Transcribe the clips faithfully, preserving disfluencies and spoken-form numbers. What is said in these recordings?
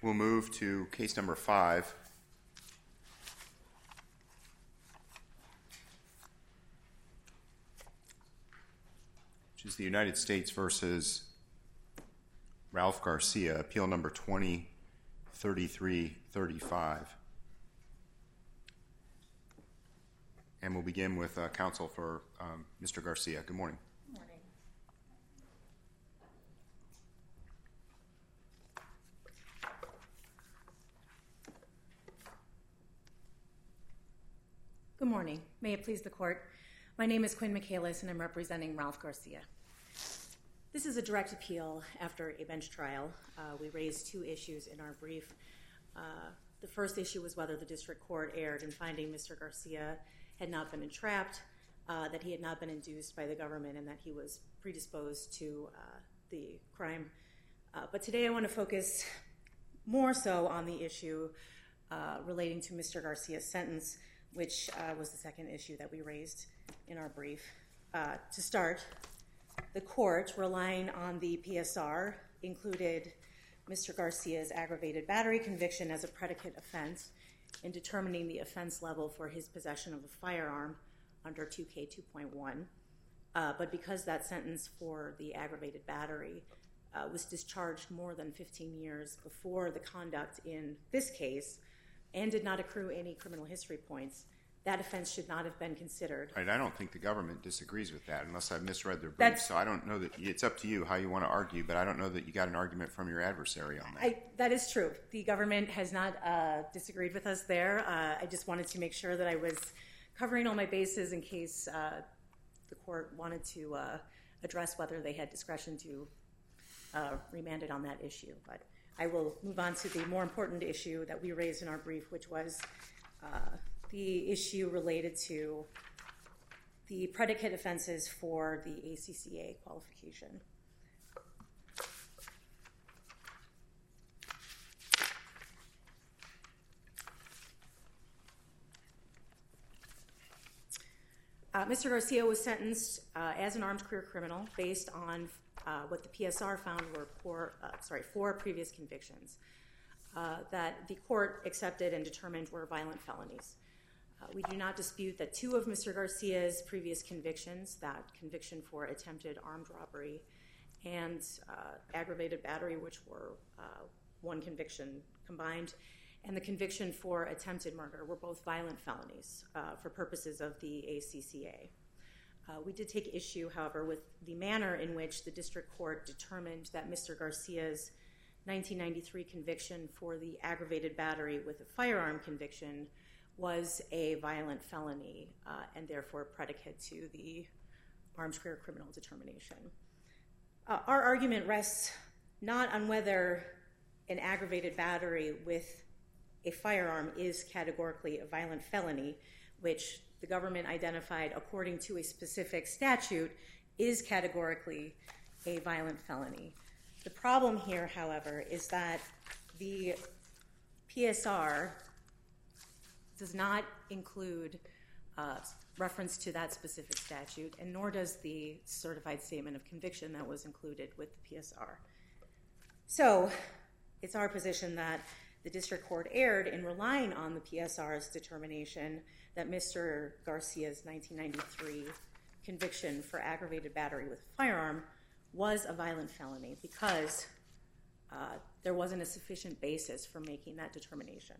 We'll move to case number five, which is the United States versus Ralph Garcia, appeal number twenty thirty-three thirty-five. And we'll begin with uh, counsel for um, Mister Garcia. Good morning. Good morning. Good morning. May it please the court. My name is Quinn Michaelis, and I'm representing Ralph Garcia. This is a direct appeal after a bench trial. Uh, we raised two issues in our brief. Uh, the first issue was whether the district court erred in finding Mister Garcia had not been entrapped, uh, that he had not been induced by the government, and that he was predisposed to uh, the crime. Uh, but today I want to focus more so on the issue uh, relating to Mister Garcia's sentence, which uh, was the second issue that we raised in our brief. Uh, to start, the court, relying on the P S R, included Mister Garcia's aggravated battery conviction as a predicate offense in determining the offense level for his possession of a firearm under two K two point one. Uh, but because that sentence for the aggravated battery uh, was discharged more than fifteen years before the conduct in this case and did not accrue any criminal history points, that offense should not have been considered. Right, I don't think the government disagrees with that, unless I've misread their brief. That's, so I don't know that it's up to you how you want to argue, but I don't know that you got an argument from your adversary on that. I, that is true. The government has not uh, disagreed with us there. Uh, I just wanted to make sure that I was covering all my bases in case uh, the court wanted to uh, address whether they had discretion to uh, remand it on that issue. But I will move on to the more important issue that we raised in our brief, which was uh, the issue related to the predicate offenses for the A C C A qualification. Uh, Mister Garcia was sentenced uh, as an armed career criminal based on uh, what the P S R found were four, uh, sorry, four previous convictions uh, that the court accepted and determined were violent felonies. Uh, we do not dispute that two of Mister Garcia's previous convictions, that conviction for attempted armed robbery and uh, aggravated battery, which were uh, one conviction combined, and the conviction for attempted murder were both violent felonies uh, for purposes of the A C C A. Uh, we did take issue, however, with the manner in which the district court determined that Mister Garcia's nineteen ninety-three conviction for the aggravated battery with a firearm conviction was a violent felony uh, and therefore predicate to the armed career criminal determination. Uh, our argument rests not on whether an aggravated battery with a firearm is categorically a violent felony, which the government identified according to a specific statute is categorically a violent felony. The problem here, however, is that the P S R does not include uh, reference to that specific statute, and nor does the certified statement of conviction that was included with the P S R. So it's our position that the district court erred in relying on the P S R's determination that Mister Garcia's nineteen ninety-three conviction for aggravated battery with a firearm was a violent felony because uh, there wasn't a sufficient basis for making that determination.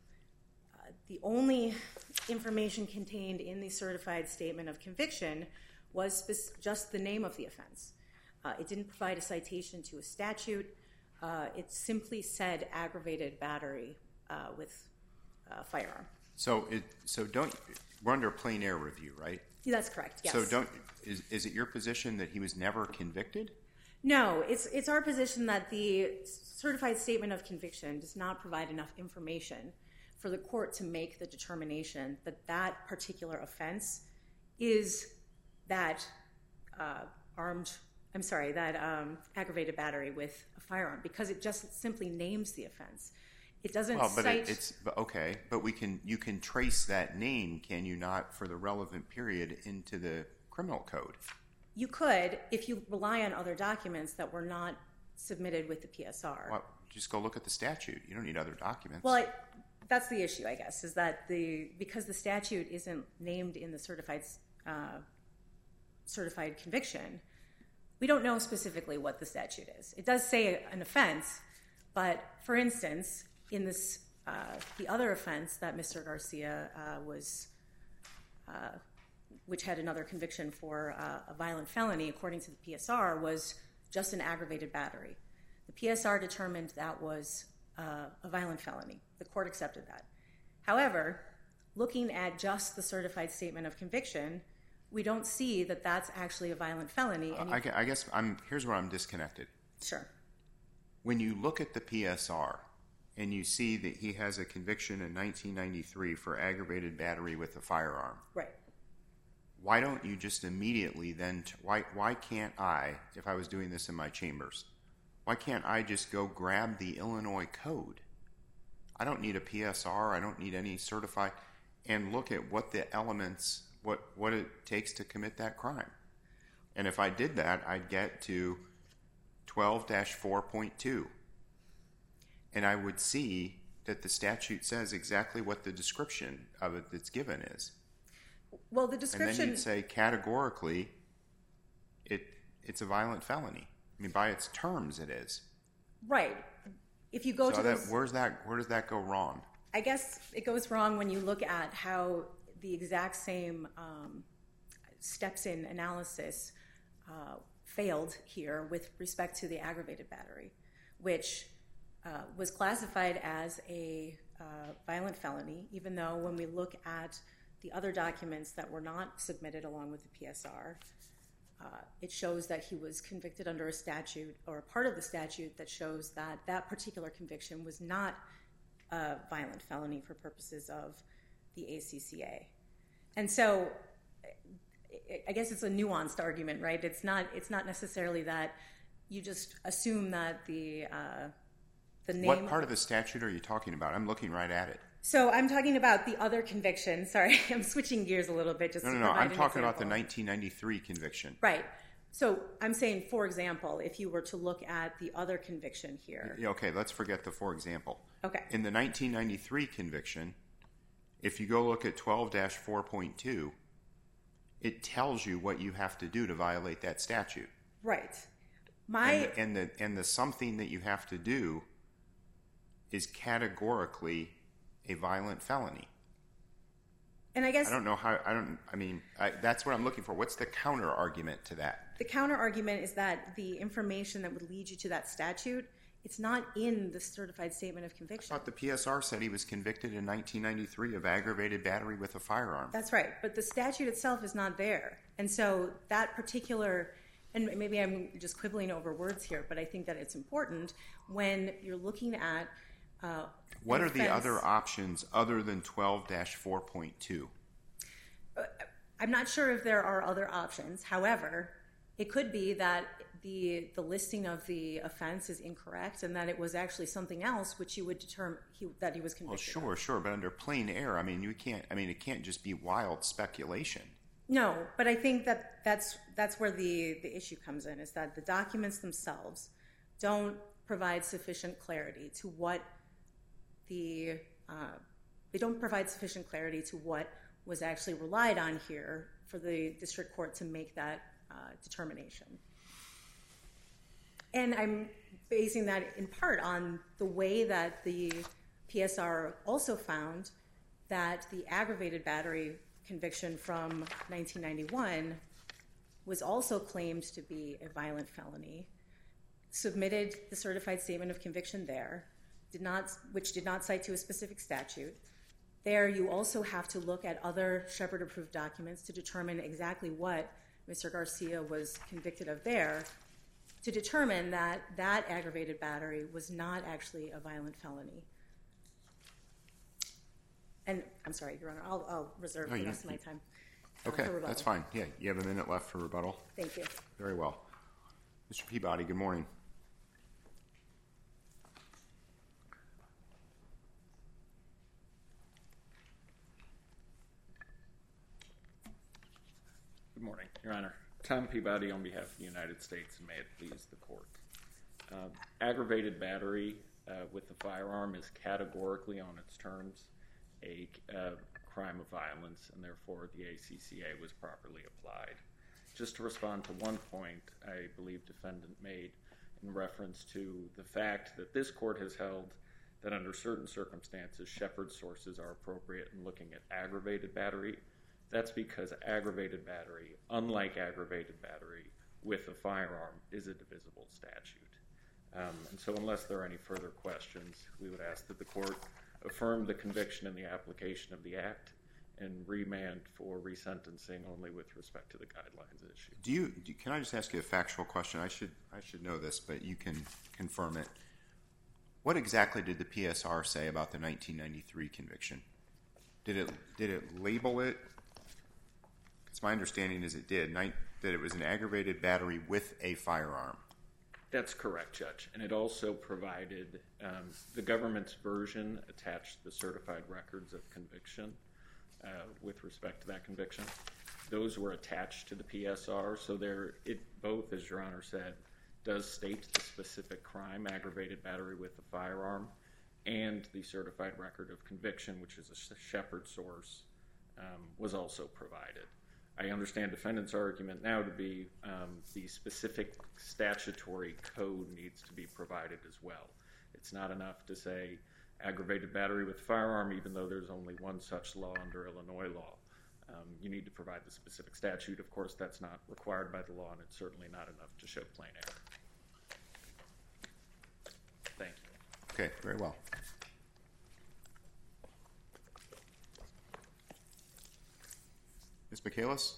Uh, the only information contained in the certified statement of conviction was spe- just the name of the offense. Uh, it didn't provide a citation to a statute. Uh, it simply said aggravated battery uh, with a firearm. So, it, so don't we're under a plain air review, right? That's correct. Yes. So, don't is is it your position that he was never convicted? No, it's it's our position that the certified statement of conviction does not provide enough information for the court to make the determination that that particular offense is that uh, armed. I'm sorry, that um, aggravated battery with a firearm, because it just simply names the offense. It doesn't well, but cite... it, it's okay, but we can you can trace that name, can you not, for the relevant period into the criminal code? You could, if you rely on other documents that were not submitted with the P S R. Well, just go look at the statute. You don't need other documents. Well, I, that's the issue, I guess, is that the because the statute isn't named in the certified uh, certified conviction, we don't know specifically what the statute is. It does say an offense, but for instance, in this uh, the other offense that Mister Garcia uh, was, uh, which had another conviction for uh, a violent felony, according to the P S R, was just an aggravated battery. The P S R determined that was uh, a violent felony. The court accepted that. However, looking at just the certified statement of conviction, we don't see that that's actually a violent felony. Uh, I, I guess I'm here's where I'm disconnected. Sure. When you look at the P S R and you see that he has a conviction in nineteen ninety-three for aggravated battery with a firearm, right? Why don't you just immediately then? T- why why can't I, if I was doing this in my chambers, why can't I just go grab the Illinois code? I don't need a P S R. I don't need any certified, and look at what the elements, what what it takes to commit that crime. And if I did that, I'd get to twelve dash four point two, and I would see that the statute says exactly what the description of it that's given is. Well, the description... And then you'd say categorically, it it's a violent felony. I mean, by its terms, it is. Right. If you go so to that, this, where's that? Where does that go wrong? I guess it goes wrong when you look at how the exact same um, steps in analysis uh, failed here with respect to the aggravated battery, which uh, was classified as a uh, violent felony, even though when we look at the other documents that were not submitted along with the P S R, uh, it shows that he was convicted under a statute or a part of the statute that shows that that particular conviction was not a violent felony for purposes of the A C C A. And so I guess it's a nuanced argument, right? It's not it's not necessarily that you just assume that the uh, the name... What part of the statute are you talking about? I'm looking right at it. So I'm talking about the other conviction. Sorry, I'm switching gears a little bit. Just no, no, to no. I'm an talking example. about the nineteen ninety-three conviction. Right. So I'm saying, for example, if you were to look at the other conviction here. Yeah, okay, let's forget the for example. Okay. In the nineteen ninety-three conviction, if you go look at twelve dash four point two, it tells you what you have to do to violate that statute. Right. My and the, and the and the something that you have to do is categorically a violent felony. And I guess I don't know how. I don't. I mean, I, that's what I'm looking for. What's the counter argument to that? The counter argument is that the information that would lead you to that statute, it's not in the certified statement of conviction. I thought the P S R said he was convicted in nineteen ninety-three of aggravated battery with a firearm. That's right, but the statute itself is not there, and so that particular. And maybe I'm just quibbling over words here, but I think that it's important when you're looking at. Uh, what are the other options other than twelve dash four point two? I'm not sure if there are other options. However, it could be that the the listing of the offense is incorrect and that it was actually something else which you would determine he, that he was convicted. Well, sure, of. sure, but under plain error, I mean, you can't. I mean, it can't just be wild speculation. No, but I think that that's that's where the the issue comes in, is that the documents themselves don't provide sufficient clarity to what the uh, they don't provide sufficient clarity to what was actually relied on here for the district court to make that uh, determination. And I'm basing that in part on the way that the P S R also found that the aggravated battery conviction from nineteen ninety-one was also claimed to be a violent felony, submitted the certified statement of conviction there, did not, which did not cite to a specific statute. There, you also have to look at other Shepard-approved documents to determine exactly what Mister Garcia was convicted of there, to determine that that aggravated battery was not actually a violent felony. And I'm sorry, Your Honor, I'll, I'll reserve No, the you- rest of my you- time. Okay, for rebuttal. that's fine. Yeah, you have a minute left for rebuttal. Thank you. Very well. Mister Peabody, good morning. Good morning, Your Honor. Tom Peabody on behalf of the United States, and may it please the court. Uh, aggravated battery uh, with a firearm is categorically on its terms a uh, crime of violence, and therefore the A C C A was properly applied. Just to respond to one point I believe defendant made in reference to the fact that this court has held that under certain circumstances Shepard sources are appropriate in looking at aggravated battery. That's because aggravated battery, unlike aggravated battery with a firearm, is a divisible statute. Um, and so unless there are any further questions, we would ask that the court affirm the conviction in the application of the act and remand for resentencing only with respect to the guidelines issue. Do you, do, can I just ask you a factual question? I should I should know this, but you can confirm it. What exactly did the P S R say about the nineteen ninety-three conviction? Did it did it label it? Because my understanding is it did, that it was an aggravated battery with a firearm. That's correct, Judge. And it also provided um, the government's version attached the certified records of conviction uh, with respect to that conviction. Those were attached to the P S R, so there it both, as Your Honor said, does state the specific crime, aggravated battery with a firearm, and the certified record of conviction, which is a Shepard source, um, was also provided. I understand defendant's argument now to be um, the specific statutory code needs to be provided as well. It's not enough to say aggravated battery with firearm, even though there's only one such law under Illinois law. Um, you need to provide the specific statute. Of course, that's not required by the law, and it's certainly not enough to show plain error. Thank you. Okay, very well. Miz Michaelis?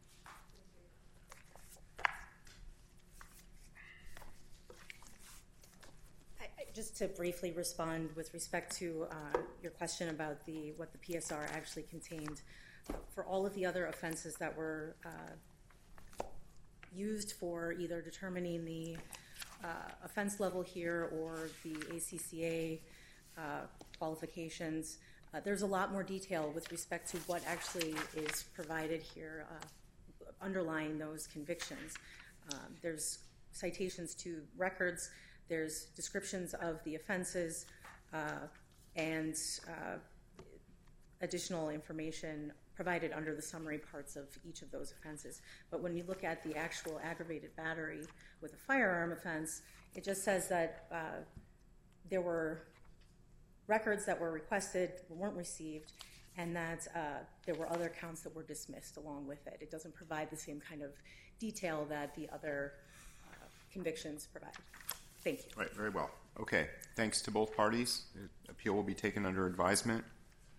Just to briefly respond with respect to uh, your question about the what the P S R actually contained, for all of the other offenses that were uh, used for either determining the uh, offense level here or the A C C A uh, qualifications, uh, there's a lot more detail with respect to what actually is provided here uh, underlying those convictions. Um, there's citations to records. There's descriptions of the offenses uh, and uh, additional information provided under the summary parts of each of those offenses. But when you look at the actual aggravated battery with a firearm offense, it just says that uh, there were records that were requested, weren't received, and that uh, there were other counts that were dismissed along with it. It doesn't provide the same kind of detail that the other uh, convictions provide. Thank you. Right, very well. Okay, thanks to both parties. The appeal will be taken under advisement.